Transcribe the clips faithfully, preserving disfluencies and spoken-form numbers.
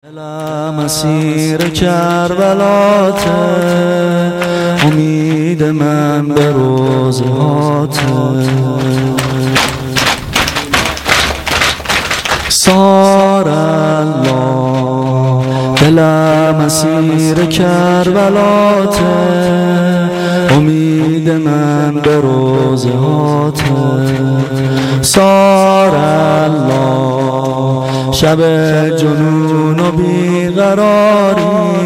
دلم اسیر کربلات، امید من به روزهات. سار الله دلم اسیر کربلات، امید من به روزهات. سار الله شب جنون و بیقراری،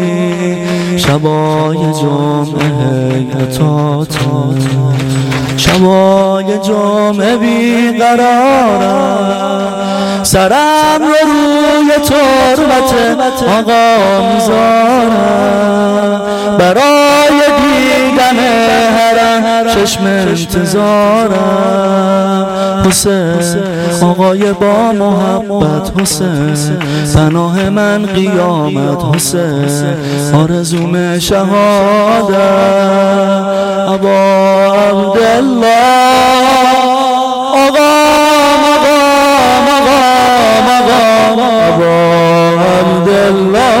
شبای جمعه هیئتات. شبای جمعه بیقرارم، سرم رو روی تربت آقا میذارم. برای دیدن حرم چشم انتظارم. حسین آقای با محبت، حسین پناه من قیامت. حسین آرزوم شهادت. ابا عبدالله آقا مقام مقام مقام ابا عبدالله.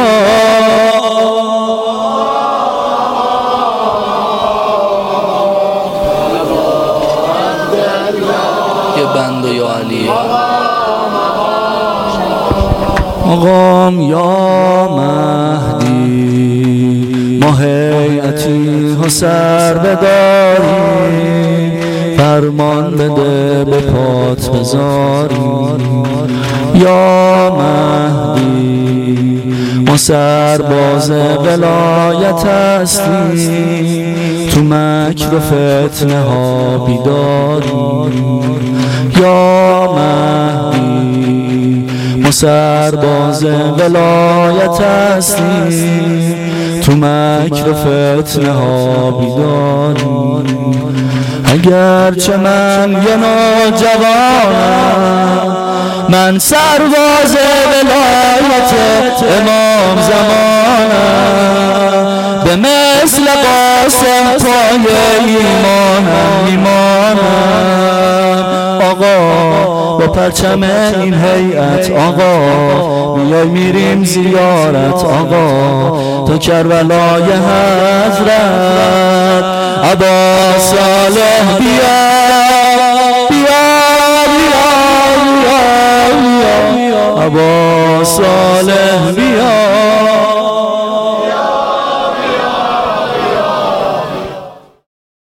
یه بند و یا علی مقام یا مهدی، ما هیئتی و سر بداری، فرمان بده به پات بذاری. یا مهدی ما سرباز ولایت هستی، تو مکر و فتنه ها بیداری. یا مهدی ما سرباز ولایت هستی، تو مکر و فتنه ها بیداری. اگرچه من یه نوجوانم، من سرباز ولایت امام زمانم. به مثل قاسم پای ایمانم میمانم. آقا با پرچم این هیئت آقا بیای میریم زیارت. آقا تا کربلای حضرت ابا صالح بیا.